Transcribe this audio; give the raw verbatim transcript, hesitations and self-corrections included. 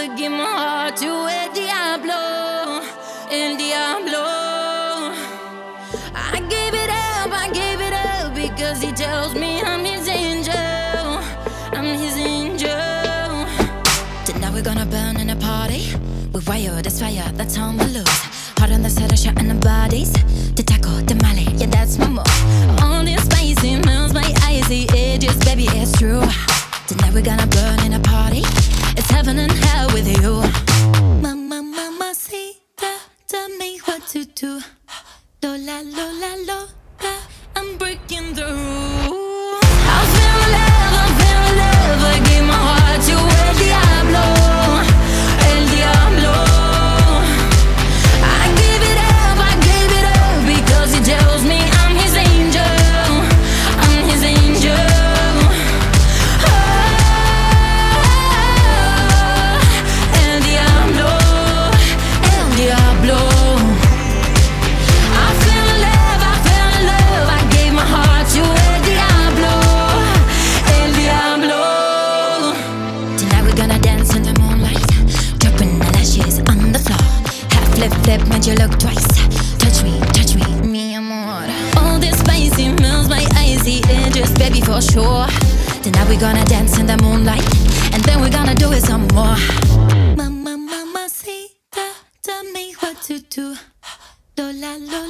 give my heart to El Diablo, El Diablo. I gave it up, I gave it up because he tells me I'm his angel, I'm his angel. Tonight we're gonna burn in a party. We wired this fire that's on the loose. Hard on the set of shot in the bodies. To tackle the Mali, yeah that's my move. All this spicy melts my icy edges, baby it's true. Tonight we're gonna burn in a party. It's heaven and hell with you. Mama, mama, see, tell me what to do. Lola, Lola, Lola, I'm breaking through. I feel love, I feel love. I gave my heart to El Diablo, El Diablo. I give it up, I gave it up because he tells me I'm his angel, I'm his angel. Flip, flip, made you look twice. Touch me, touch me, mi amor. All this spicy melts my icy edges, baby, for sure. Tonight we're gonna dance in the moonlight, and then we're gonna do it some more. Mama, mama, see, tell me what to do. Lola, Lola.